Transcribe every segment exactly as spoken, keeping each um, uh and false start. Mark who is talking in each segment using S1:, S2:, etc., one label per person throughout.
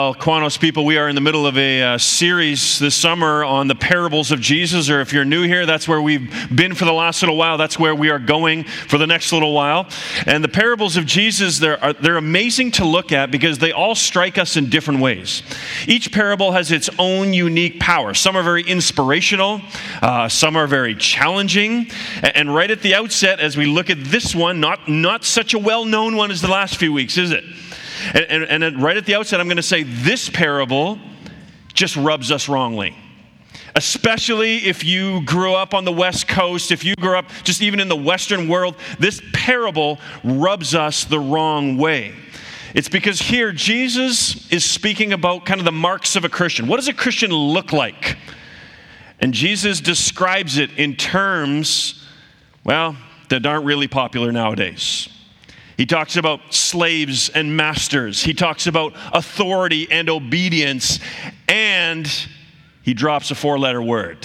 S1: Well, Quanos people, we are in the middle of a uh, series this summer on the parables of Jesus, or if you're new here, that's where we've been for the last little while. That's where we are going for the next little while. And the parables of Jesus, they're, are, they're amazing to look at because they all strike us in different ways. Each parable has its own unique power. Some are very inspirational, uh, some are very challenging. And, and right at the outset, as we look at this one, not, not such a well-known one as the last few weeks, is it? And, and, and right at the outset, I'm going to say this parable just rubs us wrongly. Especially if you grew up on the West Coast, if you grew up just even in the Western world, this parable rubs us the wrong way. It's because here Jesus is speaking about kind of the marks of a Christian. What does a Christian look like? And Jesus describes it in terms, well, that aren't really popular nowadays. He talks about slaves and masters. He talks about authority and obedience. And he drops a four-letter word.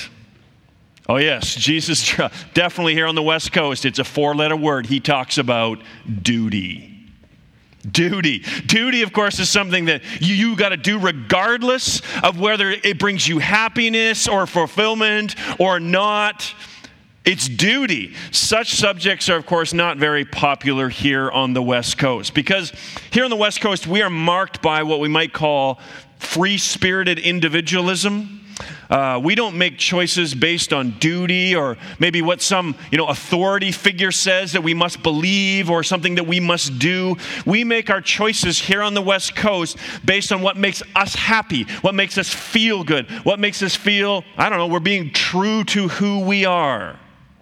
S1: Oh yes, Jesus, definitely here on the West Coast, it's a four-letter word. He talks about duty. Duty. Duty, of course, is something that you, you got to do regardless of whether it brings you happiness or fulfillment or not. It's duty. Such subjects are, of course, not very popular here on the West Coast because here on the West Coast, we are marked by what we might call free-spirited individualism. Uh, we don't make choices based on duty or maybe what some, you know, authority figure says that we must believe or something that we must do. We make our choices here on the West Coast based on what makes us happy, what makes us feel good, what makes us feel, I don't know, we're being true to who we are.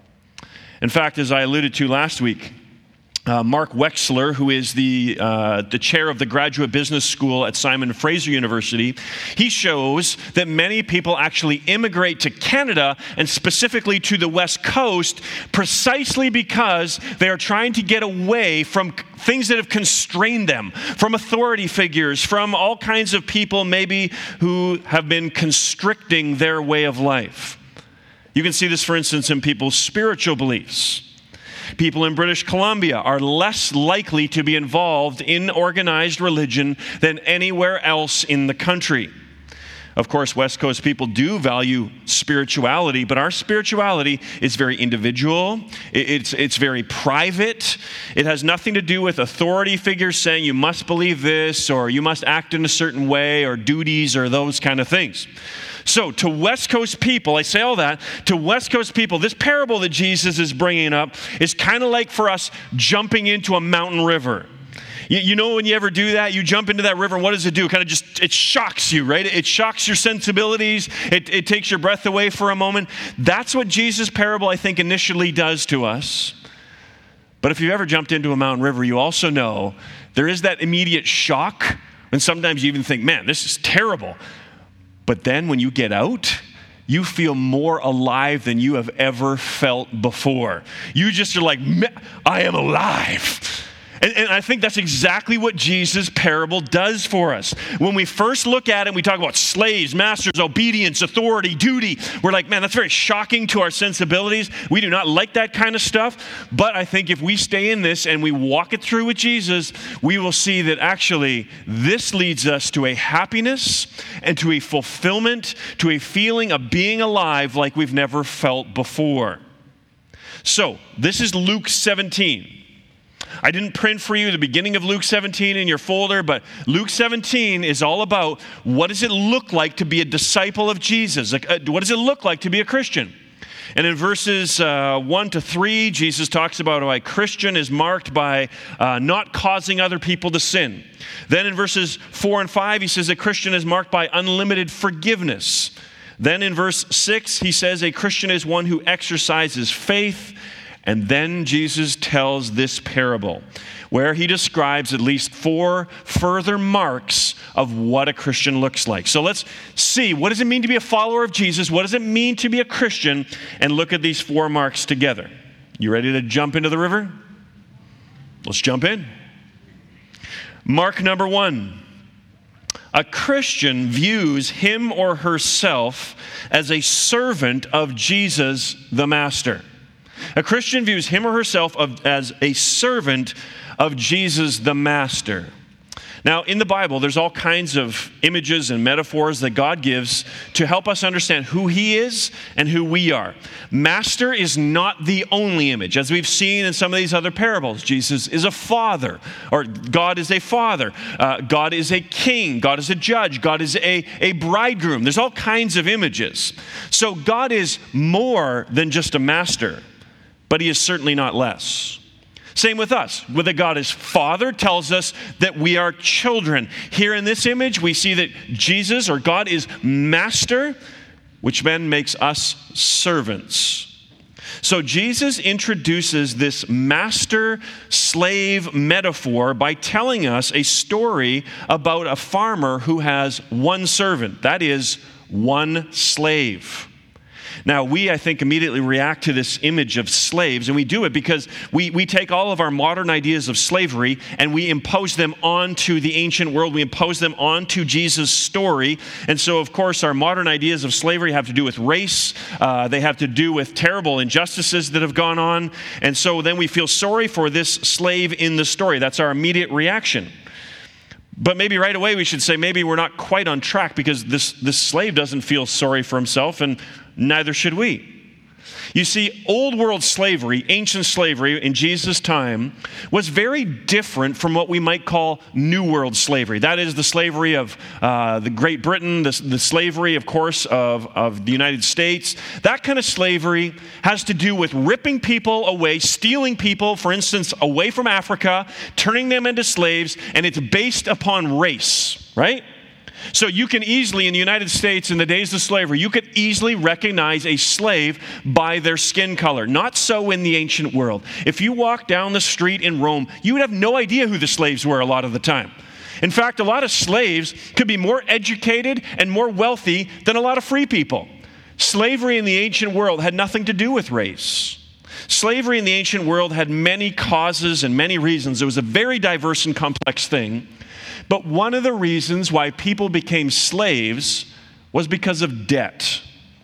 S1: In fact, as I alluded to last week, uh, Mark Wexler, who is the uh, the chair of the Graduate Business School at Simon Fraser University, he shows that many people actually immigrate to Canada and specifically to the West Coast precisely because they are trying to get away from things that have constrained them, from authority figures, from all kinds of people maybe who have been constricting their way of life. You can see this, for instance, in people's spiritual beliefs. People in British Columbia are less likely to be involved in organized religion than anywhere else in the country. Of course, West Coast people do value spirituality, but our spirituality is very individual. It's, it's very private. It has nothing to do with authority figures saying you must believe this or you must act in a certain way or duties or those kind of things. So to West Coast people, I say all that, to West Coast people, this parable that Jesus is bringing up is kind of like for us jumping into a mountain river. You, you know when you ever do that, you jump into that river, and what does it do? It kind of just, it shocks you, right? It shocks your sensibilities. It, it takes your breath away for a moment. That's what Jesus' parable, I think, initially does to us. But if you've ever jumped into a mountain river, you also know there is that immediate shock, and sometimes you even think, man, this is terrible. But then when you get out, you feel more alive than you have ever felt before. You just are like, I am alive. And, and I think that's exactly what Jesus' parable does for us. When we first look at it, we talk about slaves, masters, obedience, authority, duty. We're like, man, that's very shocking to our sensibilities. We do not like that kind of stuff. But I think if we stay in this and we walk it through with Jesus, we will see that actually this leads us to a happiness and to a fulfillment, to a feeling of being alive like we've never felt before. So, this is Luke seventeen. I didn't print for you the beginning of Luke seventeen in your folder, but Luke seventeen is all about what does it look like to be a disciple of Jesus? Like, uh, what does it look like to be a Christian? And in verses uh, one to three, Jesus talks about how a Christian is marked by uh, not causing other people to sin. Then in verses four and five, he says a Christian is marked by unlimited forgiveness. Then in verse six, he says a Christian is one who exercises faith. And then Jesus tells this parable where he describes at least four further marks of what a Christian looks like. So let's see, what does it mean to be a follower of Jesus? What does it mean to be a Christian? And look at these four marks together. You ready to jump into the river? Let's jump in. Mark number one. A Christian views him or herself as a servant of Jesus the Master. A Christian views him or herself of, as a servant of Jesus the Master. Now, in the Bible, there's all kinds of images and metaphors that God gives to help us understand who He is and who we are. Master is not the only image. As we've seen in some of these other parables, Jesus is a father, or God is a father. Uh, God is a king. God is a judge. God is a, a bridegroom. There's all kinds of images. So God is more than just a master, but He is certainly not less. Same with us. With that God is Father tells us that we are children. Here in this image, we see that Jesus, or God, is Master, which then makes us servants. So Jesus introduces this master-slave metaphor by telling us a story about a farmer who has one servant, that is, one slave. Now, we, I think, immediately react to this image of slaves, and we do it because we, we take all of our modern ideas of slavery and we impose them onto the ancient world. We impose them onto Jesus' story. And so, of course, our modern ideas of slavery have to do with race. Uh, they have to do with terrible injustices that have gone on. And so then we feel sorry for this slave in the story. That's our immediate reaction. But maybe right away we should say maybe we're not quite on track because this, this slave doesn't feel sorry for himself, and neither should we. You see, old world slavery, ancient slavery in Jesus' time, was very different from what we might call new world slavery. That is the slavery of uh, the Great Britain, the, the slavery, of course, of, of the United States. That kind of slavery has to do with ripping people away, stealing people, for instance, away from Africa, turning them into slaves, and it's based upon race, right? So you can easily, in the United States, in the days of slavery, you could easily recognize a slave by their skin color. Not so in the ancient world. If you walk down the street in Rome, you would have no idea who the slaves were a lot of the time. In fact, a lot of slaves could be more educated and more wealthy than a lot of free people. Slavery in the ancient world had nothing to do with race. Slavery in the ancient world had many causes and many reasons. It was a very diverse and complex thing. But one of the reasons why people became slaves was because of debt.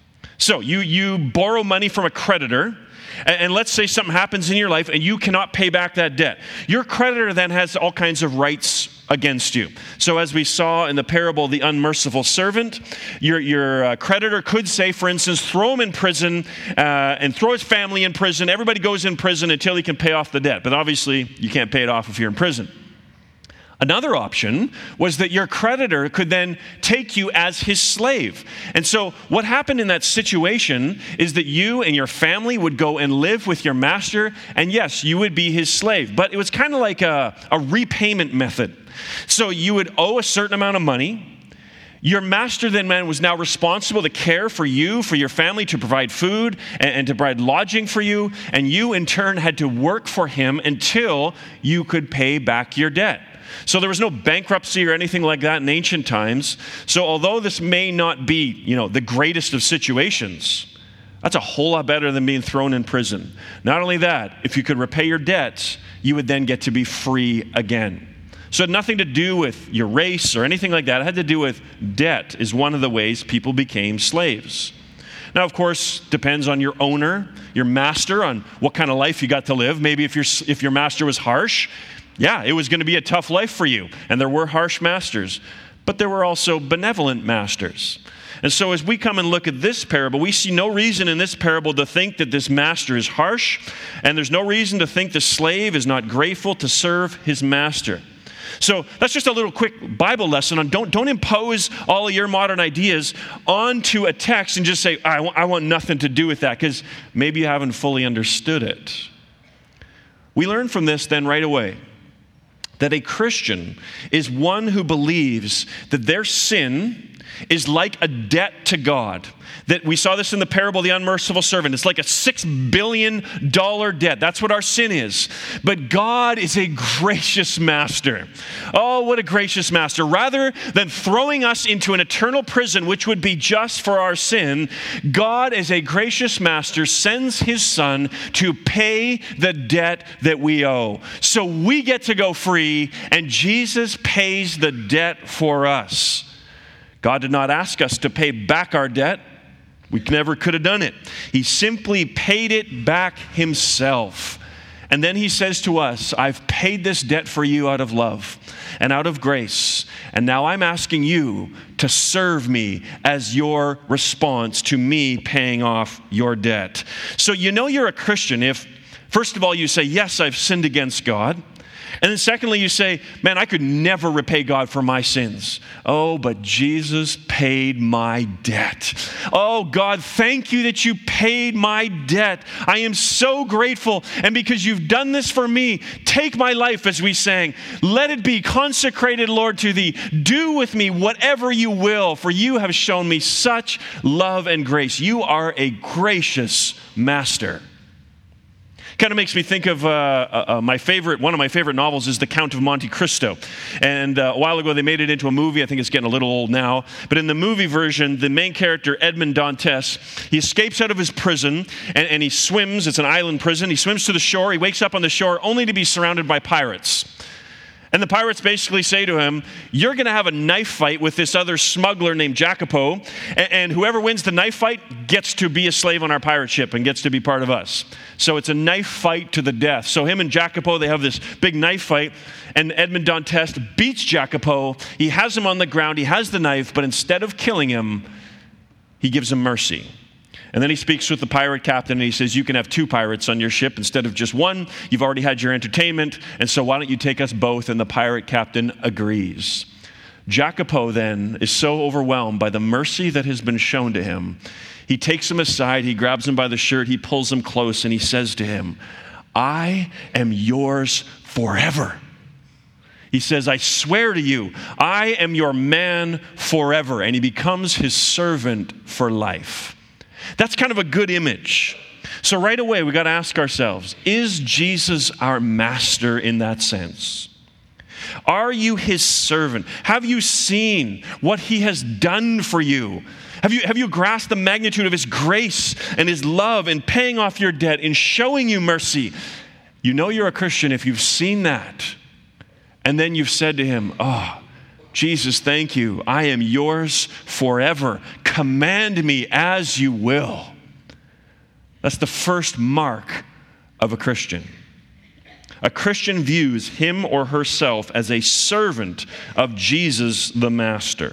S1: So you, you borrow money from a creditor, and, and let's say something happens in your life and you cannot pay back that debt. Your creditor then has all kinds of rights against you. So as we saw in the parable, the unmerciful servant, your, your uh, creditor could say, for instance, throw him in prison uh, and throw his family in prison. Everybody goes in prison until he can pay off the debt. But obviously, you can't pay it off if you're in prison. Another option was that your creditor could then take you as his slave. And so what happened in that situation is that you and your family would go and live with your master, and yes, you would be his slave. But it was kind of like a, a repayment method. So you would owe a certain amount of money. Your master then man was now responsible to care for you, for your family, to provide food and, and to provide lodging for you. And you in turn had to work for him until you could pay back your debt. So there was no bankruptcy or anything like that in ancient times. So although this may not be, you know, the greatest of situations, that's a whole lot better than being thrown in prison. Not only that, if you could repay your debts, you would then get to be free again. So it had nothing to do with your race or anything like that. It had to do with debt is one of the ways people became slaves. Now, of course, depends on your owner, your master, on what kind of life you got to live. Maybe if your if your master was harsh, yeah, it was going to be a tough life for you. And there were harsh masters, but there were also benevolent masters. And so as we come and look at this parable, we see no reason in this parable to think that this master is harsh, and there's no reason to think the slave is not grateful to serve his master. So that's just a little quick Bible lesson on don't, don't impose all of your modern ideas onto a text and just say, I want, I want nothing to do with that, because maybe you haven't fully understood it. We learn from this then right away that a Christian is one who believes that their sin is like a debt to God. That we saw this in the parable of the unmerciful servant. It's like a six billion dollars debt. That's what our sin is. But God is a gracious master. Oh, what a gracious master. Rather than throwing us into an eternal prison, which would be just for our sin, God as a gracious master sends his son to pay the debt that we owe. So we get to go free, and Jesus pays the debt for us. God did not ask us to pay back our debt. We never could have done it. He simply paid it back himself. And then he says to us, I've paid this debt for you out of love and out of grace. And now I'm asking you to serve me as your response to me paying off your debt. So you know you're a Christian if, first of all, you say, yes, I've sinned against God. And then secondly, you say, man, I could never repay God for my sins. Oh, but Jesus paid my debt. Oh, God, thank you that you paid my debt. I am so grateful. And because you've done this for me, take my life, as we sang. Let it be consecrated, Lord, to thee. Do with me whatever you will, for you have shown me such love and grace. You are a gracious master. Kind of makes me think of uh, uh, my favorite, one of my favorite novels is The Count of Monte Cristo. And uh, a while ago they made it into a movie. I think it's getting a little old now. But in the movie version, the main character, Edmond Dantes, he escapes out of his prison and, and he swims. It's an island prison. He swims to the shore. He wakes up on the shore only to be surrounded by pirates. And the pirates basically say to him, you're going to have a knife fight with this other smuggler named Jacopo, and, and whoever wins the knife fight gets to be a slave on our pirate ship and gets to be part of us. So it's a knife fight to the death. So him and Jacopo, they have this big knife fight, and Edmond Dantes beats Jacopo. He has him on the ground. He has the knife, but instead of killing him, he gives him mercy. And then he speaks with the pirate captain and he says, you can have two pirates on your ship instead of just one. You've already had your entertainment, and so why don't you take us both? And the pirate captain agrees. Jacopo then is so overwhelmed by the mercy that has been shown to him. He takes him aside, he grabs him by the shirt, he pulls him close, and he says to him, I am yours forever. He says, I swear to you, I am your man forever. And he becomes his servant for life. That's kind of a good image. So right away, we got to ask ourselves, is Jesus our master in that sense? Are you his servant? Have you seen what he has done for you? Have you, have you grasped the magnitude of his grace and his love in paying off your debt, in showing you mercy? You know you're a Christian if you've seen that. And then you've said to him, oh, Jesus, thank you. I am yours forever. Command me as you will. That's the first mark of a Christian. A Christian views him or herself as a servant of Jesus the Master.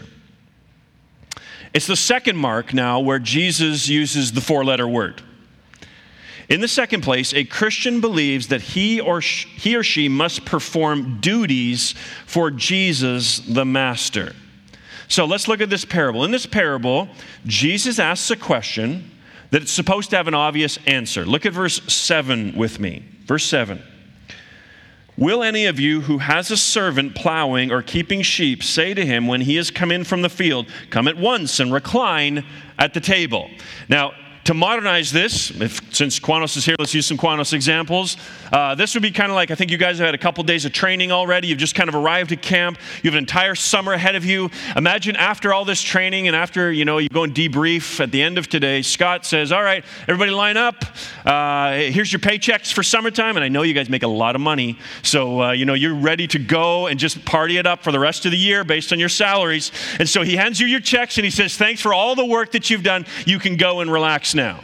S1: It's the second mark now where Jesus uses the four-letter word. In the second place, a Christian believes that he or she, he or she must perform duties for Jesus the Master. So let's look at this parable. In this parable, Jesus asks a question that it's supposed to have an obvious answer. Look at verse seven with me. Verse seven. Will any of you who has a servant plowing or keeping sheep say to him when he has come in from the field, come at once and recline at the table? Now, to modernize this, if, since Quanos is here, let's use some Quanos examples. Uh, this would be kind of like, I think you guys have had a couple days of training already. You've just kind of arrived at camp. You have an entire summer ahead of you. Imagine after all this training and after, you know, you go and debrief at the end of today, Scott says, all right, everybody line up. Uh, here's your paychecks for summertime. And I know you guys make a lot of money. So, uh, you know, you're ready to go and just party it up for the rest of the year based on your salaries. And so he hands you your checks and he says, thanks for all the work that you've done. You can go and relax now.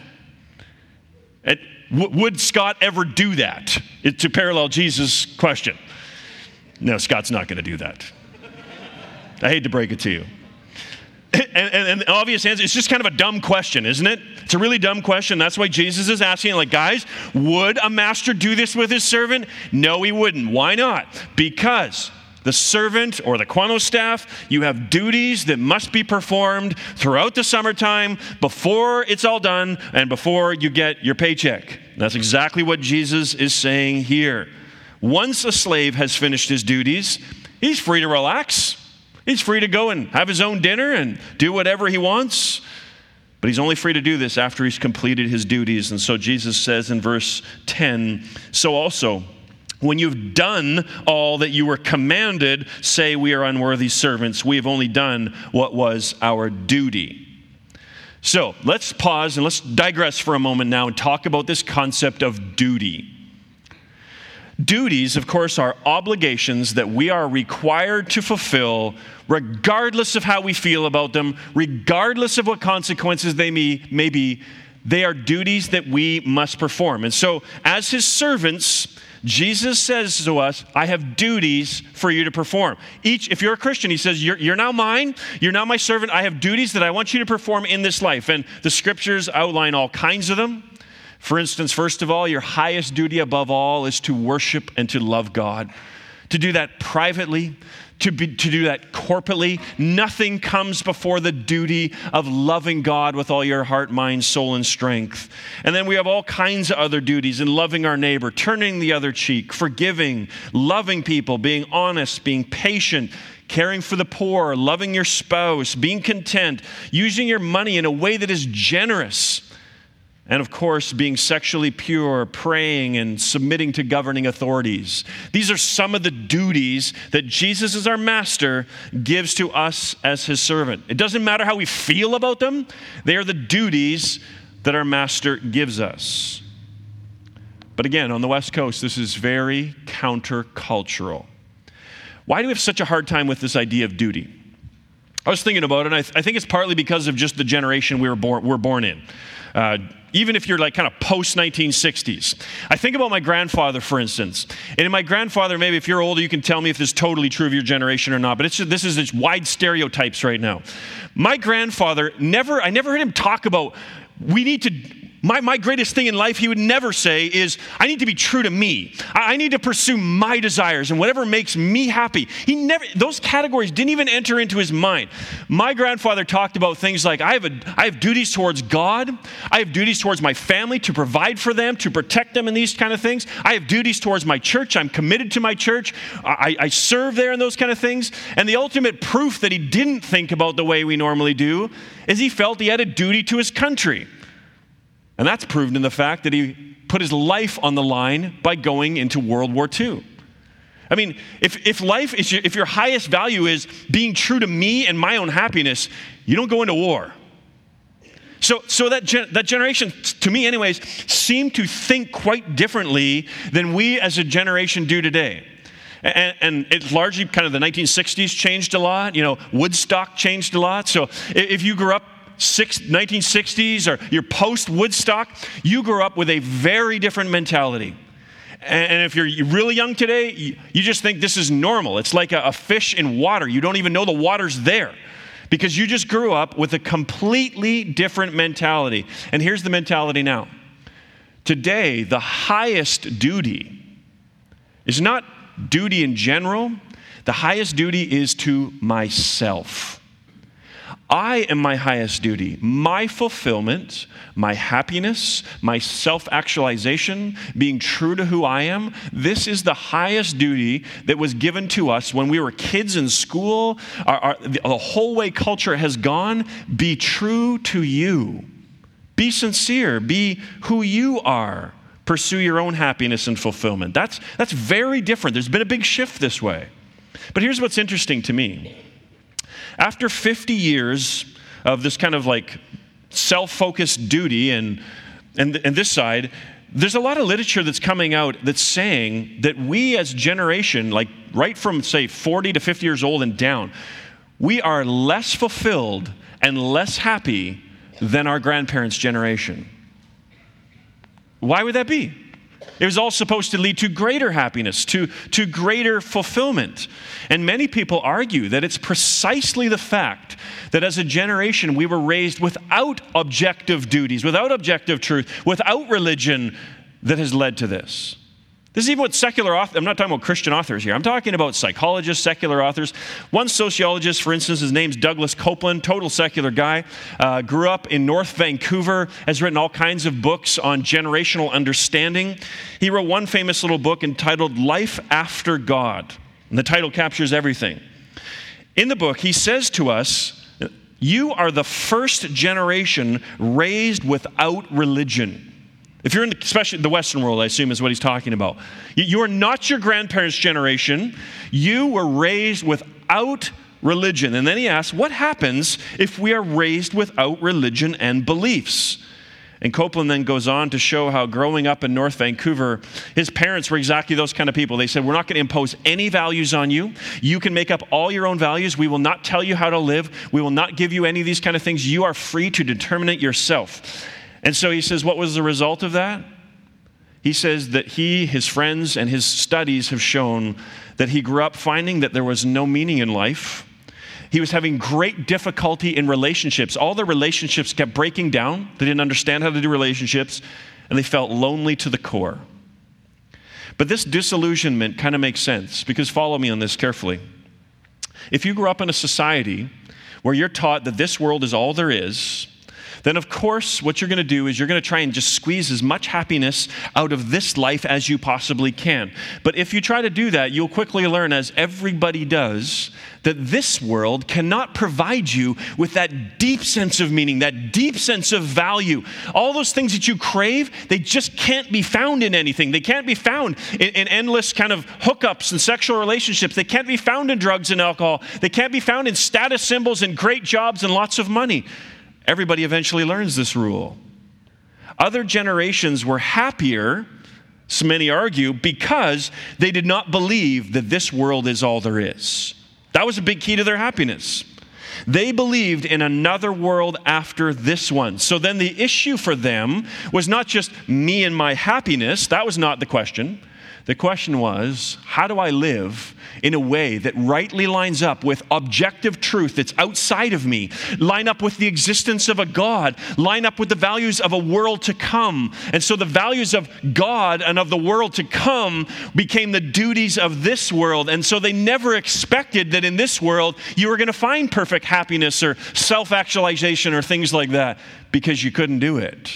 S1: It, w- would Scott ever do that? It, to parallel Jesus' question. No, Scott's not going to do that. I hate to break it to you. And, and, and the obvious answer, it's just kind of a dumb question, isn't it? It's a really dumb question. That's why Jesus is asking, like, guys, would a master do this with his servant? No, he wouldn't. Why not? Because the servant or the Quanos staff, you have duties that must be performed throughout the summertime before it's all done and before you get your paycheck. That's exactly what Jesus is saying here. Once a slave has finished his duties, he's free to relax. He's free to go and have his own dinner and do whatever he wants. But he's only free to do this after he's completed his duties. And so Jesus says in verse ten, so also, when you've done all that you were commanded, say we are unworthy servants. We have only done what was our duty. So let's pause and let's digress for a moment now and talk about this concept of duty. Duties, of course, are obligations that we are required to fulfill regardless of how we feel about them, regardless of what consequences they may, may be. They are duties that we must perform. And so as his servants, Jesus says to us, I have duties for you to perform. Each, if you're a Christian, he says, you're, you're now mine, you're now my servant, I have duties that I want you to perform in this life. And the scriptures outline all kinds of them. For instance, first of all, your highest duty above all is to worship and to love God. To do that privately, to, be, to do that corporately. Nothing comes before the duty of loving God with all your heart, mind, soul, and strength. And then we have all kinds of other duties in loving our neighbor, turning the other cheek, forgiving, loving people, being honest, being patient, caring for the poor, loving your spouse, being content, using your money in a way that is generous. And of course, being sexually pure, praying, and submitting to governing authorities. These are some of the duties that Jesus, as our master, gives to us as his servant. It doesn't matter how we feel about them. They are the duties that our master gives us. But again, on the West Coast, this is very countercultural. Why do we have such a hard time with this idea of duty? I was thinking about it, and I, th- I think it's partly because of just the generation we were born, we're born in. Uh, even if you're like kind of post nineteen sixties. I think about my grandfather, for instance. And in my grandfather, maybe if you're older, you can tell me if this is totally true of your generation or not, but it's just, this is just wide stereotypes right now. My grandfather never, I never heard him talk about, we need to, my, my greatest thing in life, he would never say is, I need to be true to me. I, I need to pursue my desires and whatever makes me happy. He never, those categories didn't even enter into his mind. My grandfather talked about things like, I have, a, I have duties towards God. I have duties towards my family to provide for them, to protect them and these kind of things. I have duties towards my church. I'm committed to my church. I, I serve there and those kind of things. And the ultimate proof that he didn't think about the way we normally do is he felt he had a duty to his country. And that's proven in the fact that he put his life on the line by going into World War Two. I mean, if, if life is your, if your highest value is being true to me and my own happiness, you don't go into war. So, so that gen, that generation, to me anyways, seemed to think quite differently than we as a generation do today. And, and it largely kind of the nineteen sixties changed a lot. You know, Woodstock changed a lot. So if you grew up Six, nineteen sixties or you're post-Woodstock, you grew up with a very different mentality. And, and if you're really young today, you, you just think this is normal. It's like a, a fish in water. You don't even know the water's there because you just grew up with a completely different mentality. And here's the mentality now. Today, the highest duty is not duty in general. The highest duty is to myself. I am my highest duty. My fulfillment, my happiness, my self-actualization, being true to who I am, this is the highest duty that was given to us when we were kids in school. Our, our, the, the whole way culture has gone, be true to you. Be sincere. Be who you are. Pursue your own happiness and fulfillment. That's, that's very different. There's been a big shift this way. But here's what's interesting to me. After fifty years of this kind of like self-focused duty and, and, and this side, there's a lot of literature that's coming out that's saying that we as a generation, like right from say forty to fifty years old and down, we are less fulfilled and less happy than our grandparents' generation. Why would that be? It was all supposed to lead to greater happiness, to, to greater fulfillment. And many people argue that it's precisely the fact that as a generation we were raised without objective duties, without objective truth, without religion that has led to this. This is even what secular authors, I'm not talking about Christian authors here. I'm talking about psychologists, secular authors. One sociologist, for instance, his name's Douglas Copeland, total secular guy, uh, grew up in North Vancouver, has written all kinds of books on generational understanding. He wrote one famous little book entitled Life After God, and the title captures everything. In the book, he says to us, you are the first generation raised without religion. If you're in the, especially the Western world, I assume is what he's talking about. You, you are not your grandparents' generation. You were raised without religion. And then he asks, what happens if we are raised without religion and beliefs? And Copeland then goes on to show how growing up in North Vancouver, his parents were exactly those kind of people. They said, we're not going to impose any values on you. You can make up all your own values. We will not tell you how to live. We will not give you any of these kind of things. You are free to determine it yourself. And so he says, what was the result of that? He says that he, his friends, and his studies have shown that he grew up finding that there was no meaning in life. He was having great difficulty in relationships. All their relationships kept breaking down. They didn't understand how to do relationships, and they felt lonely to the core. But this disillusionment kind of makes sense, because follow me on this carefully. If you grew up in a society where you're taught that this world is all there is, then of course what you're going to do is you're going to try and just squeeze as much happiness out of this life as you possibly can. But if you try to do that, you'll quickly learn, as everybody does, that this world cannot provide you with that deep sense of meaning, that deep sense of value. All those things that you crave, they just can't be found in anything. They can't be found in, in endless kind of hookups and sexual relationships. They can't be found in drugs and alcohol. They can't be found in status symbols and great jobs and lots of money. Everybody eventually learns this rule. Other generations were happier, so many argue, because they did not believe that this world is all there is. That was a big key to their happiness. They believed in another world after this one. So then the issue for them was not just me and my happiness. That was not the question. The question was, how do I live in a way that rightly lines up with objective truth that's outside of me, line up with the existence of a God, line up with the values of a world to come? And so the values of God and of the world to come became the duties of this world. And so they never expected that in this world you were going to find perfect happiness or self-actualization or things like that, because you couldn't do it.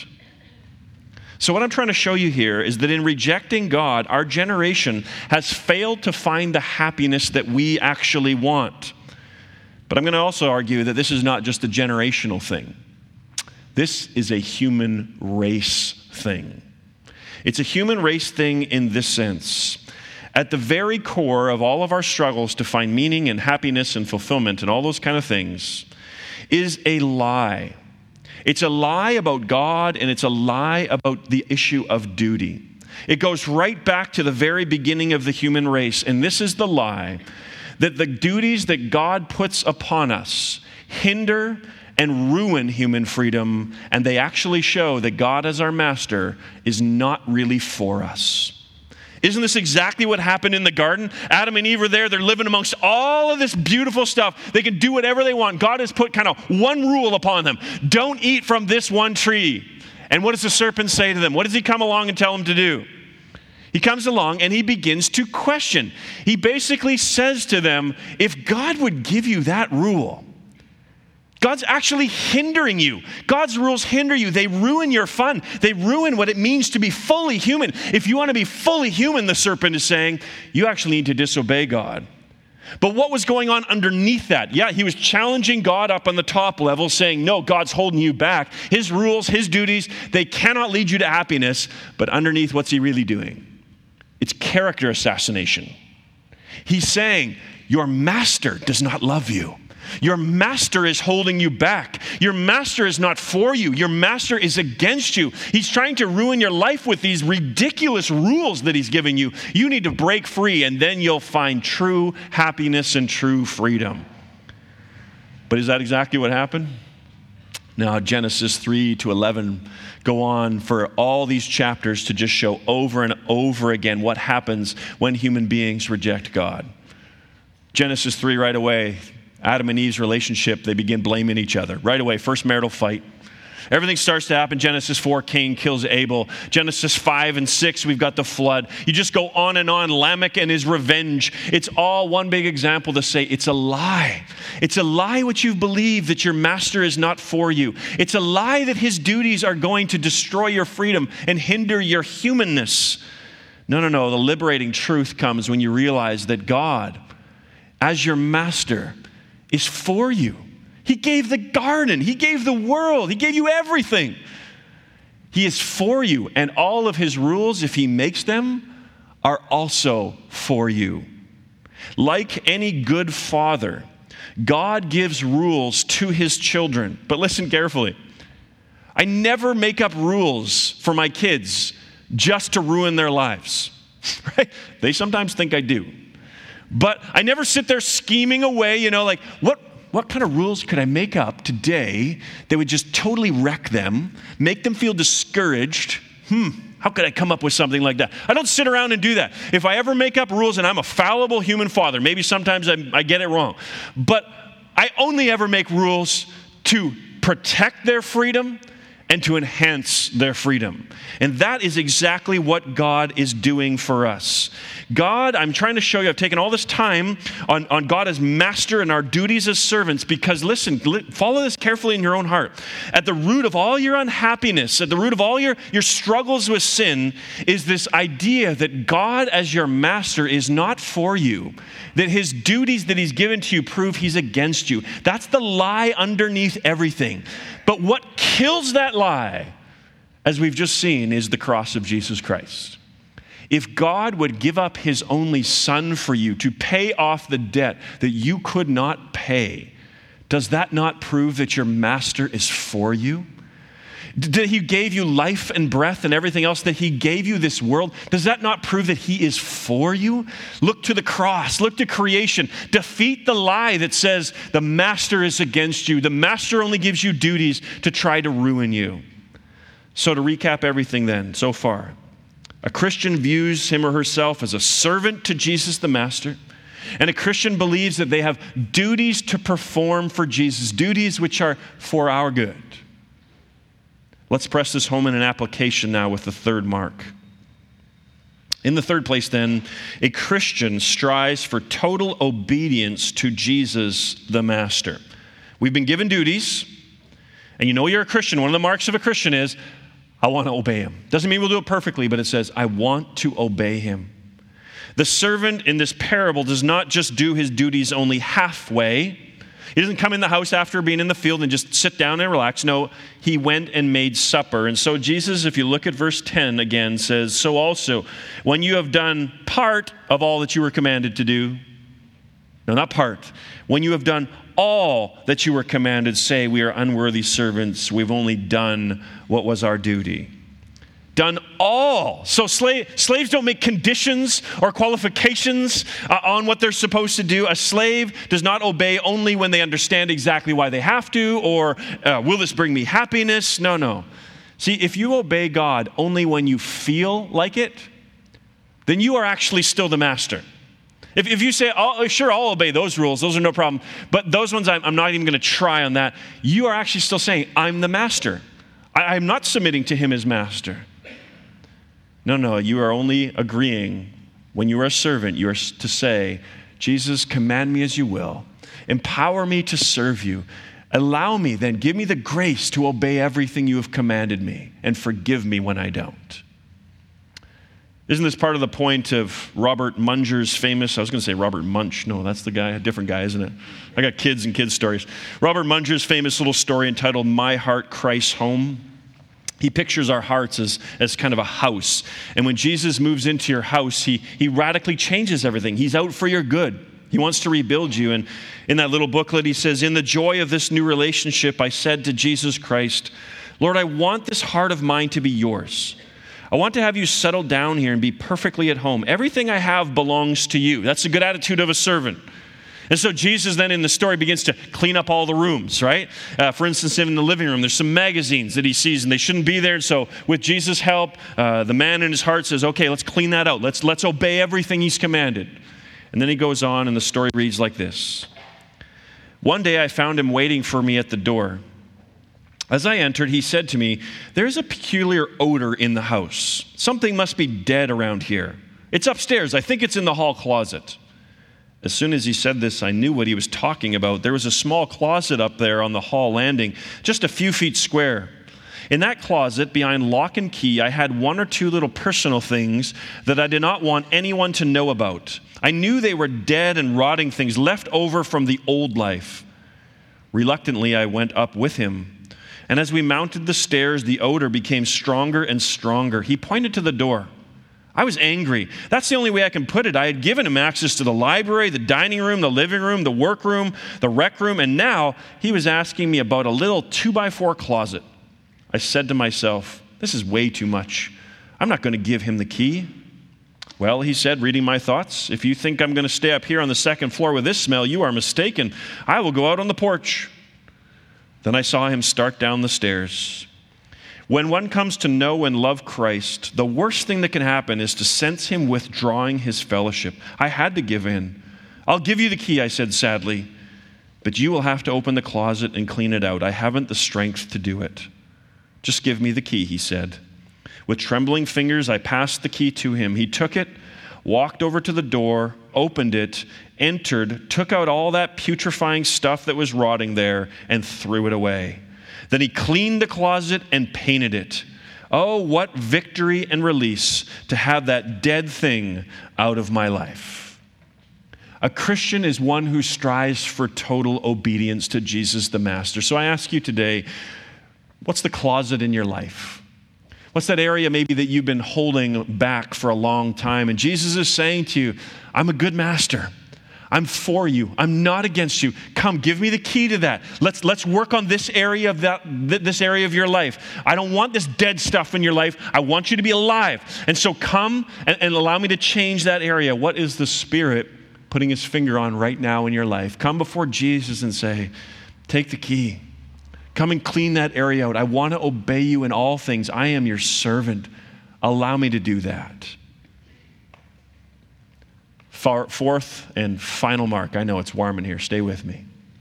S1: So what I'm trying to show you here is that in rejecting God, our generation has failed to find the happiness that we actually want. But I'm going to also argue that this is not just a generational thing. This is a human race thing. It's a human race thing in this sense. At the very core of all of our struggles to find meaning and happiness and fulfillment and all those kind of things is a lie. It's a lie about God, and it's a lie about the issue of duty. It goes right back to the very beginning of the human race, and this is the lie, that the duties that God puts upon us hinder and ruin human freedom, and they actually show that God as our master is not really for us. Isn't this exactly what happened in the garden? Adam and Eve are there. They're living amongst all of this beautiful stuff. They can do whatever they want. God has put kind of one rule upon them. Don't eat from this one tree. And what does the serpent say to them? What does he come along and tell them to do? He comes along and he begins to question. He basically says to them, if God would give you that rule, God's actually hindering you. God's rules hinder you. They ruin your fun. They ruin what it means to be fully human. If you want to be fully human, the serpent is saying, you actually need to disobey God. But what was going on underneath that? Yeah, he was challenging God up on the top level, saying, no, God's holding you back. His rules, his duties, they cannot lead you to happiness. But underneath, what's he really doing? It's character assassination. He's saying, your master does not love you. Your master is holding you back. Your master is not for you. Your master is against you. He's trying to ruin your life with these ridiculous rules that he's giving you. You need to break free, and then you'll find true happiness and true freedom. But is that exactly what happened? Now, Genesis three to eleven go on for all these chapters to just show over and over again what happens when human beings reject God. Genesis three, right away, Adam and Eve's relationship, they begin blaming each other. Right away, first marital fight. Everything starts to happen. Genesis four, Cain kills Abel. Genesis five and six, we've got the flood. You just go on and on, Lamech and his revenge. It's all one big example to say it's a lie. It's a lie what you've believed, that your master is not for you. It's a lie that his duties are going to destroy your freedom and hinder your humanness. No, no, no. The liberating truth comes when you realize that God, as your master, is for you. He gave the garden. He gave the world. He gave you everything. He is for you. And all of his rules, if he makes them, are also for you. Like any good father, God gives rules to his children. But listen carefully. I never make up rules for my kids just to ruin their lives. Right? They sometimes think I do. But I never sit there scheming away, you know, like what what kind of rules could I make up today that would just totally wreck them, make them feel discouraged? Hmm, How could I come up with something like that? I don't sit around and do that. If I ever make up rules, and I'm a fallible human father, maybe sometimes I, I get it wrong, but I only ever make rules to protect their freedom and to enhance their freedom. And that is exactly what God is doing for us. God, I'm trying to show you, I've taken all this time on, on God as master and our duties as servants because, listen, follow this carefully in your own heart. At the root of all your unhappiness, at the root of all your, your struggles with sin is this idea that God as your master is not for you, that his duties that he's given to you prove he's against you. That's the lie underneath everything. But what kills that lie, as we've just seen, is the cross of Jesus Christ. If God would give up his only son for you to pay off the debt that you could not pay, does that not prove that your master is for you? That he gave you life and breath and everything else, that he gave you this world, does that not prove that he is for you? Look to the cross, look to creation, defeat the lie that says the master is against you. The master only gives you duties to try to ruin you. So to recap everything then, so far, a Christian views him or herself as a servant to Jesus the master, and a Christian believes that they have duties to perform for Jesus, duties which are for our good. Let's press this home in an application now with the third mark. In the third place, then, a Christian strives for total obedience to Jesus the Master. We've been given duties, and you know you're a Christian. One of the marks of a Christian is, I want to obey him. Doesn't mean we'll do it perfectly, but it says, I want to obey him. The servant in this parable does not just do his duties only halfway. He doesn't come in the house after being in the field and just sit down and relax. No, he went and made supper. And so Jesus, if you look at verse ten again, says, so also, when you have done part of all that you were commanded to do, no, not part, when you have done all that you were commanded, say, we are unworthy servants. We've only done what was our duty. Done all. So slave, slaves don't make conditions or qualifications uh, on what they're supposed to do. A slave does not obey only when they understand exactly why they have to, or uh, will this bring me happiness? No, no. See, if you obey God only when you feel like it, then you are actually still the master. If, if you say, oh, sure, I'll obey those rules, those are no problem, but those ones I'm, I'm not even going to try on that, you are actually still saying, I'm the master. I, I'm not submitting to him as master. No, no, you are only agreeing when you are a servant, you are to say, Jesus, command me as you will. Empower me to serve you. Allow me then, give me the grace to obey everything you have commanded me and forgive me when I don't. Isn't this part of the point of Robert Munger's famous, I was going to say Robert Munch. No, that's the guy, a different guy, isn't it? I got kids and kids stories. Robert Munger's famous little story entitled My Heart, Christ's Home. He pictures our hearts as, as kind of a house. And when Jesus moves into your house, he, he radically changes everything. He's out for your good. He wants to rebuild you. And in that little booklet, he says, in the joy of this new relationship, I said to Jesus Christ, Lord, I want this heart of mine to be yours. I want to have you settle down here and be perfectly at home. Everything I have belongs to you. That's a good attitude of a servant. And so Jesus then in the story begins to clean up all the rooms, right? Uh, for instance, in the living room, there's some magazines that he sees and they shouldn't be there. And so with Jesus' help, uh, the man in his heart says, okay, let's clean that out. Let's, let's obey everything he's commanded. And then he goes on and the story reads like this. One day I found him waiting for me at the door. As I entered, he said to me, there's a peculiar odor in the house. Something must be dead around here. It's upstairs. I think it's in the hall closet. As soon as he said this, I knew what he was talking about. There was a small closet up there on the hall landing, just a few feet square. In that closet, behind lock and key, I had one or two little personal things that I did not want anyone to know about. I knew they were dead and rotting things left over from the old life. Reluctantly, I went up with him. And as we mounted the stairs, the odor became stronger and stronger. He pointed to the door. I was angry. That's the only way I can put it. I had given him access to the library, the dining room, the living room, the workroom, the rec room, and now he was asking me about a little two by four closet. I said to myself, this is way too much. I'm not going to give him the key. Well, he said, reading my thoughts, if you think I'm going to stay up here on the second floor with this smell, you are mistaken. I will go out on the porch. Then I saw him start down the stairs. When one comes to know and love Christ, the worst thing that can happen is to sense him withdrawing his fellowship. I had to give in. I'll give you the key, I said sadly, but you will have to open the closet and clean it out. I haven't the strength to do it. Just give me the key, he said. With trembling fingers, I passed the key to him. He took it, walked over to the door, opened it, entered, took out all that putrefying stuff that was rotting there, and threw it away. Then he cleaned the closet and painted it. Oh, what victory and release to have that dead thing out of my life. A Christian is one who strives for total obedience to Jesus the Master. So I ask you today, what's the closet in your life? What's that area maybe that you've been holding back for a long time? And Jesus is saying to you, I'm a good master. I'm for you. I'm not against you. Come, give me the key to that. Let's let's work on this area of that this area of your life. I don't want this dead stuff in your life. I want you to be alive. And so come and, and allow me to change that area. What is the Spirit putting his finger on right now in your life? Come before Jesus and say, take the key. Come and clean that area out. I want to obey you in all things. I am your servant. Allow me to do that. Fourth and final mark. I know it's warm in here. Stay with me.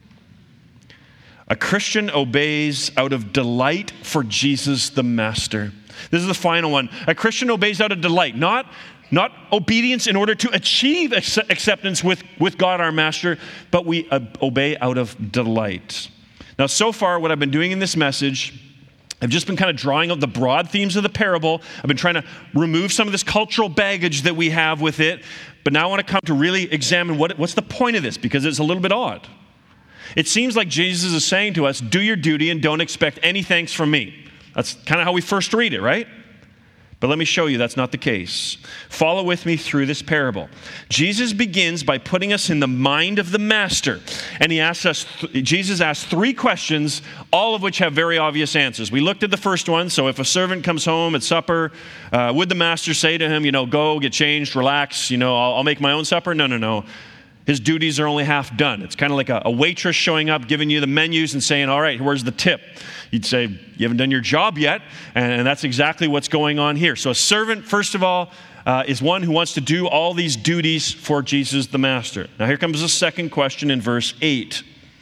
S1: A Christian obeys out of delight for Jesus the Master. This is the final one. A Christian obeys out of delight, not, not obedience in order to achieve acceptance with, with God our Master, but we obey out of delight. Now, so far, what I've been doing in this message, I've just been kind of drawing out the broad themes of the parable. I've been trying to remove some of this cultural baggage that we have with it. But now I want to come to really examine what, what's the point of this, because it's a little bit odd. It seems like Jesus is saying to us, do your duty and don't expect any thanks from me. That's kind of how we first read it, right? But let me show you that's not the case. Follow with me through this parable. Jesus begins by putting us in the mind of the master. And he asks us, Jesus asks three questions, all of which have very obvious answers. We looked at the first one. So if a servant comes home at supper, uh, would the master say to him, you know, go, get changed, relax, you know, I'll, I'll make my own supper? No, no, no. His duties are only half done. It's kind of like a, a waitress showing up, giving you the menus and saying, all right, where's the tip? You'd say, you haven't done your job yet. And, and that's exactly what's going on here. So a servant, first of all, uh, is one who wants to do all these duties for Jesus the Master. Now here comes the second question in verse eight.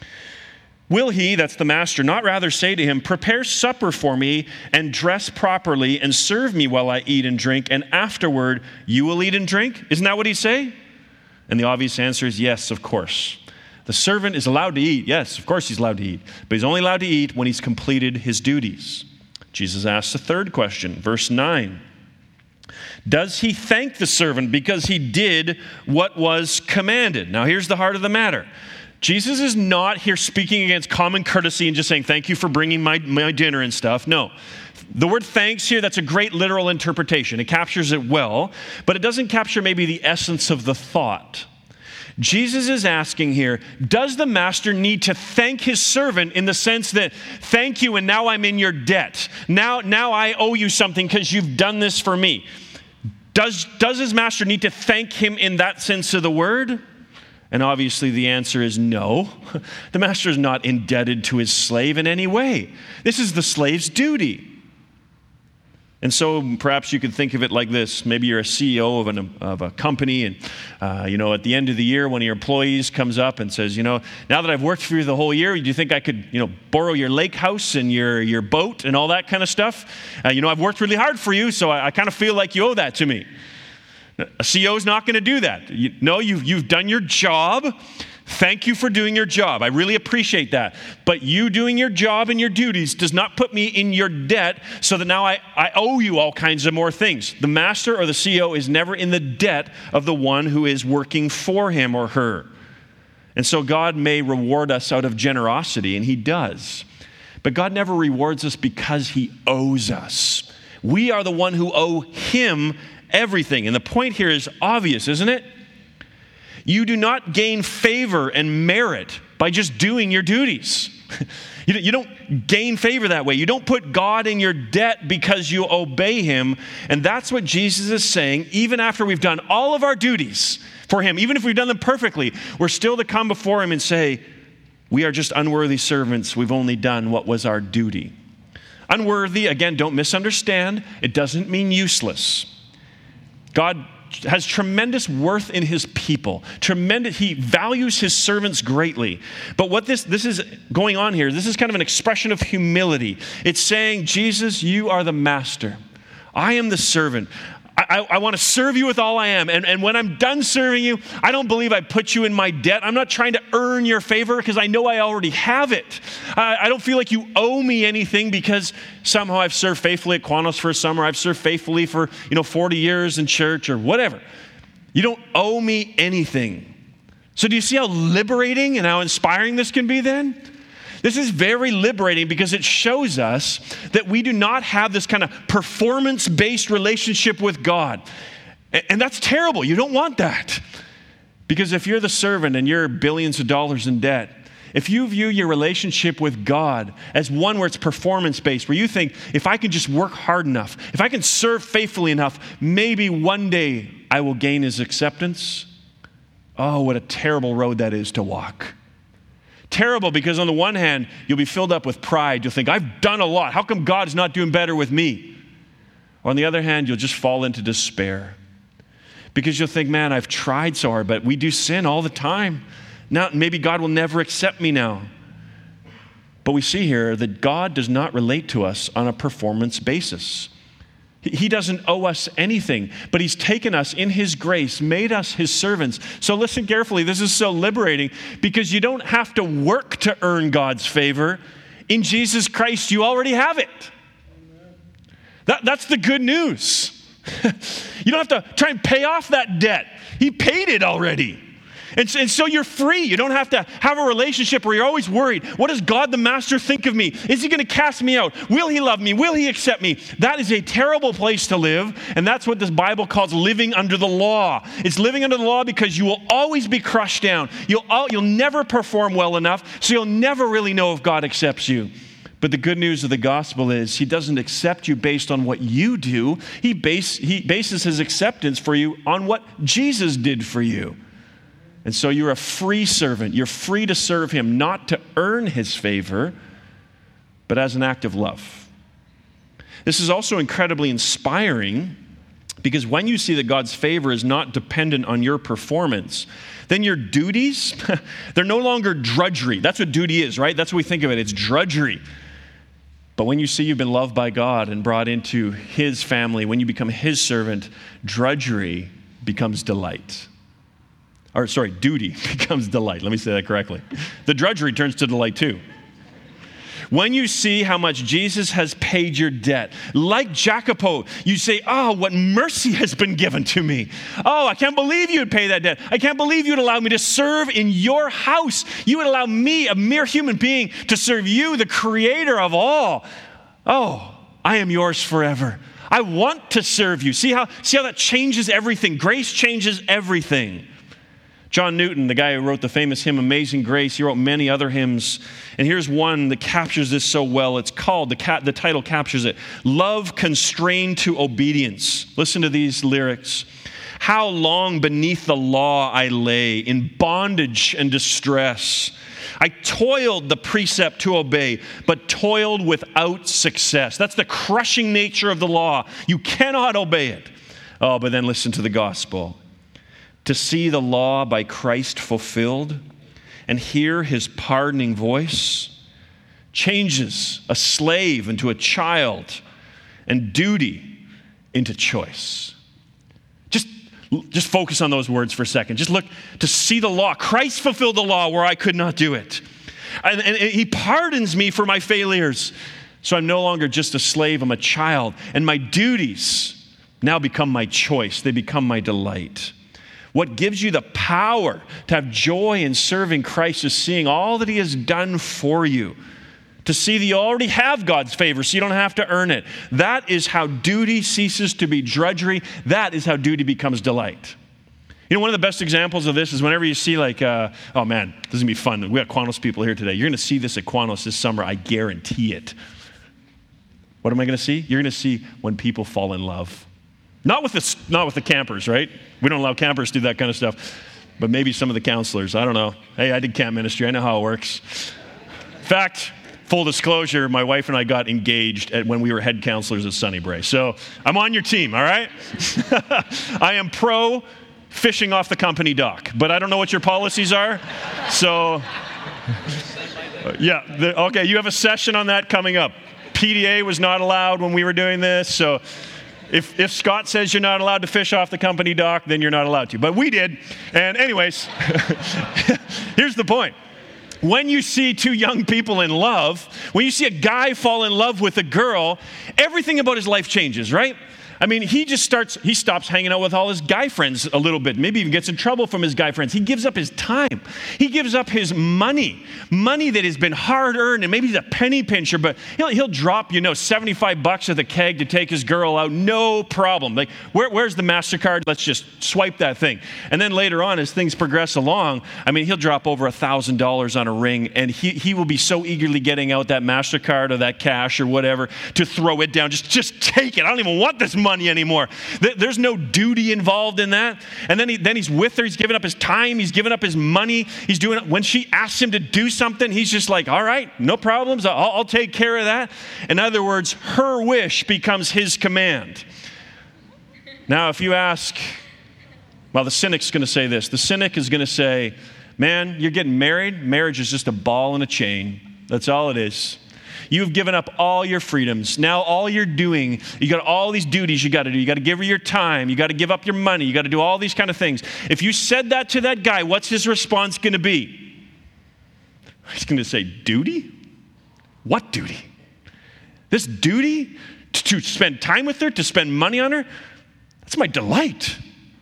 S1: Will he, that's the master, not rather say to him, prepare supper for me and dress properly and serve me while I eat and drink, and afterward you will eat and drink? Isn't that what he'd say? And the obvious answer is yes, of course. The servant is allowed to eat. Yes, of course he's allowed to eat. But he's only allowed to eat when he's completed his duties. Jesus asks a third question, verse nine. Does he thank the servant because he did what was commanded? Now here's the heart of the matter. Jesus is not here speaking against common courtesy and just saying, thank you for bringing my, my dinner and stuff. No. The word thanks here, that's a great literal interpretation. It captures it well, but it doesn't capture maybe the essence of the thought. Jesus is asking here, does the master need to thank his servant in the sense that, thank you, and now I'm in your debt. Now, now I owe you something because you've done this for me. Does, does his master need to thank him in that sense of the word? And obviously the answer is no. The master is not indebted to his slave in any way. This is the slave's duty. And so perhaps you could think of it like this. Maybe you're a C E O of, an, of a company, and uh, you know, at the end of the year, one of your employees comes up and says, you know, now that I've worked for you the whole year, do you think I could, you know, borrow your lake house and your, your boat and all that kind of stuff? Uh, you know, I've worked really hard for you, so I, I kind of feel like you owe that to me. A C E O is not going to do that. You, no, you've, you've done your job. Thank you for doing your job. I really appreciate that. But you doing your job and your duties does not put me in your debt so that now I, I owe you all kinds of more things. The master or the C E O is never in the debt of the one who is working for him or her. And so God may reward us out of generosity, and he does. But God never rewards us because he owes us. We are the one who owe him everything. And the point here is obvious, isn't it? You do not gain favor and merit by just doing your duties. You don't gain favor that way. You don't put God in your debt because you obey him. And that's what Jesus is saying. Even after we've done all of our duties for him, even if we've done them perfectly, we're still to come before him and say, we are just unworthy servants. We've only done what was our duty. Unworthy, again, don't misunderstand. It doesn't mean useless. God has tremendous worth in his people. Tremendous, he values his servants greatly. But what this, this is going on here, this is kind of an expression of humility. It's saying, Jesus, you are the master. I am the servant. I, I, I want to serve you with all I am. And, and when I'm done serving you, I don't believe I put you in my debt. I'm not trying to earn your favor because I know I already have it. I, I don't feel like you owe me anything because somehow I've served faithfully at Quanos for a summer. I've served faithfully for, you know, forty years in church or whatever. You don't owe me anything. So do you see how liberating and how inspiring this can be then? This is very liberating because it shows us that we do not have this kind of performance-based relationship with God. And that's terrible. You don't want that. Because if you're the servant and you're billions of dollars in debt, if you view your relationship with God as one where it's performance-based, where you think, if I can just work hard enough, if I can serve faithfully enough, maybe one day I will gain his acceptance. Oh, what a terrible road that is to walk. Terrible because on the one hand, you'll be filled up with pride. You'll think, I've done a lot. How come God's not doing better with me? Or on the other hand, you'll just fall into despair. Because you'll think, man, I've tried so hard, but we do sin all the time. Now, maybe God will never accept me now. But we see here that God does not relate to us on a performance basis. He doesn't owe us anything, but he's taken us in his grace, made us his servants. So listen carefully. This is so liberating because you don't have to work to earn God's favor. In Jesus Christ, you already have it. That, that's the good news. You don't have to try and pay off that debt. He paid it already. And so, and so you're free. You don't have to have a relationship where you're always worried. What does God the Master think of me? Is he going to cast me out? Will he love me? Will he accept me? That is a terrible place to live. And that's what this Bible calls living under the law. It's living under the law because you will always be crushed down. You'll, all, you'll never perform well enough, so you'll never really know if God accepts you. But the good news of the gospel is he doesn't accept you based on what you do. He, base, he bases his acceptance for you on what Jesus did for you. And so you're a free servant. You're free to serve him, not to earn his favor, but as an act of love. This is also incredibly inspiring because when you see that God's favor is not dependent on your performance, then your duties, they're no longer drudgery. That's what duty is, right? That's what we think of it. It's drudgery. But when you see you've been loved by God and brought into his family, when you become his servant, drudgery becomes delight. Or sorry, duty becomes delight. Let me say that correctly. The drudgery turns to delight too. When you see how much Jesus has paid your debt, like Jacopo, you say, oh, what mercy has been given to me. Oh, I can't believe you would pay that debt. I can't believe you would allow me to serve in your house. You would allow me, a mere human being, to serve you, the creator of all. Oh, I am yours forever. I want to serve you. See how, see how that changes everything. Grace changes everything. John Newton, the guy who wrote the famous hymn, Amazing Grace, he wrote many other hymns. And here's one that captures this so well. It's called, the, ca- the title captures it, Love Constrained to Obedience. Listen to these lyrics. How long beneath the law I lay, in bondage and distress. I toiled the precept to obey, but toiled without success. That's the crushing nature of the law. You cannot obey it. Oh, but then listen to the gospel. To see the law by Christ fulfilled and hear his pardoning voice changes a slave into a child and duty into choice. Just, just focus on those words for a second. Just look to see the law. Christ fulfilled the law where I could not do it. And, and he pardons me for my failures. So I'm no longer just a slave, I'm a child. And my duties now become my choice. They become my delight. What gives you the power to have joy in serving Christ is seeing all that he has done for you. To see that you already have God's favor so you don't have to earn it. That is how duty ceases to be drudgery. That is how duty becomes delight. You know, one of the best examples of this is whenever you see like, uh, oh man, this is going to be fun. We got Quanos people here today. You're going to see this at Quanos this summer. I guarantee it. What am I going to see? You're going to see when people fall in love. Not with the, not with the campers, right? We don't allow campers to do that kind of stuff. But maybe some of the counselors. I don't know. Hey, I did camp ministry. I know how it works. In fact, full disclosure, my wife and I got engaged at, when we were head counselors at Sunnybray. So I'm on your team, all right? I am pro fishing off the company dock, but I don't know what your policies are. So, yeah, the, okay, you have a session on that coming up. P D A was not allowed when we were doing this, so if, if Scott says you're not allowed to fish off the company dock, then you're not allowed to. But we did. And anyways, here's the point. When you see two young people in love, when you see a guy fall in love with a girl, everything about his life changes, right? I mean, he just starts, he stops hanging out with all his guy friends a little bit, maybe even gets in trouble from his guy friends. He gives up his time. He gives up his money, money that has been hard earned, and maybe he's a penny pincher, but he'll, he'll drop, you know, seventy-five bucks at the keg to take his girl out, no problem. Like, where, where's the MasterCard? Let's just swipe that thing. And then later on, as things progress along, I mean, he'll drop over one thousand dollars on a ring, and he, he will be so eagerly getting out that MasterCard or that cash or whatever to throw it down. Just, just take it. I don't even want this money anymore. There's no duty involved in that. And then he, then he's with her. He's giving up his time. He's giving up his money. He's doing it. When she asks him to do something, he's just like, all right, no problems. I'll, I'll take care of that. In other words, her wish becomes his command. Now, if you ask, well, the cynic's going to say this. The cynic is going to say, man, you're getting married. Marriage is just a ball and a chain. That's all it is. You've given up all your freedoms. Now all you're doing, you got all these duties you got to do. You got to give her your time. You got to give up your money. You got to do all these kind of things. If you said that to that guy, what's his response going to be? He's going to say, duty? What duty? This duty to, to spend time with her, to spend money on her? That's my delight.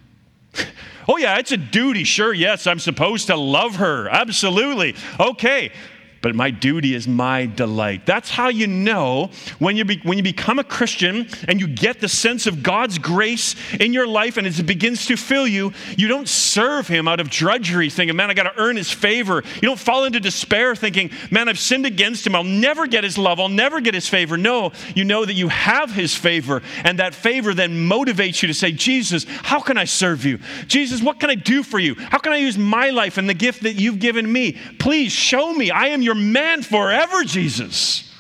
S1: Oh yeah, it's a duty. Sure, yes, I'm supposed to love her. Absolutely. Okay. But my duty is my delight. That's how you know when you, be, when you become a Christian and you get the sense of God's grace in your life and as it begins to fill you, you don't serve him out of drudgery thinking, man, I got to earn his favor. You don't fall into despair thinking, man, I've sinned against him. I'll never get his love. I'll never get his favor. No, you know that you have his favor, and that favor then motivates you to say, Jesus, how can I serve you? Jesus, what can I do for you? How can I use my life and the gift that you've given me? Please show me. I am your man forever, Jesus.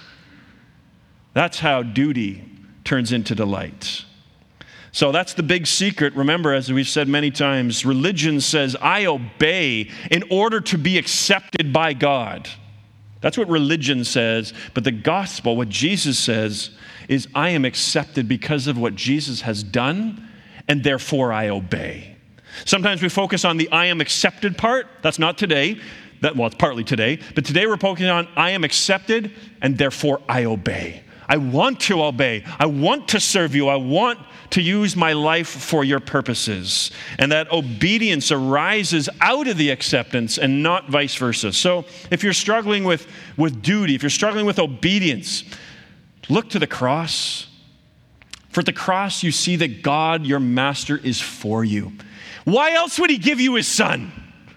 S1: That's how duty turns into delight. So that's the big secret. Remember, as we've said many times, religion says, I obey in order to be accepted by God. That's what religion says. But the gospel, what Jesus says, is I am accepted because of what Jesus has done, and therefore I obey. Sometimes we focus on the I am accepted part. That's not today. That, well, it's partly today, but today we're focusing on I am accepted and therefore I obey. I want to obey. I want to serve you. I want to use my life for your purposes. And that obedience arises out of the acceptance and not vice versa. So if you're struggling with, with duty, if you're struggling with obedience, look to the cross. For at the cross, you see that God, your master, is for you. Why else would he give you his son?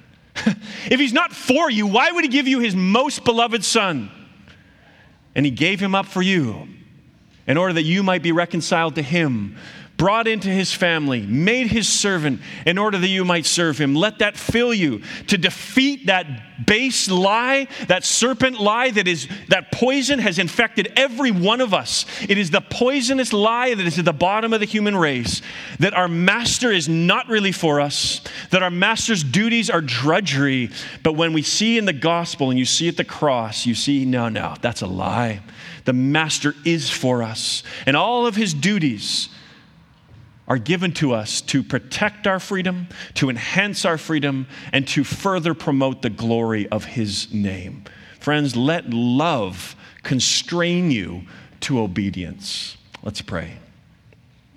S1: If he's not for you, why would he give you his most beloved son? And he gave him up for you in order that you might be reconciled to him, brought into his family, made his servant in order that you might serve him. Let that fill you to defeat that base lie, that serpent lie that is, that poison has infected every one of us. It is the poisonous lie that is at the bottom of the human race, that our master is not really for us, that our master's duties are drudgery. But when we see in the gospel and you see at the cross, you see, no, no, that's a lie. The master is for us, and all of his duties are given to us to protect our freedom, to enhance our freedom, and to further promote the glory of his name. Friends, let love constrain you to obedience. Let's pray.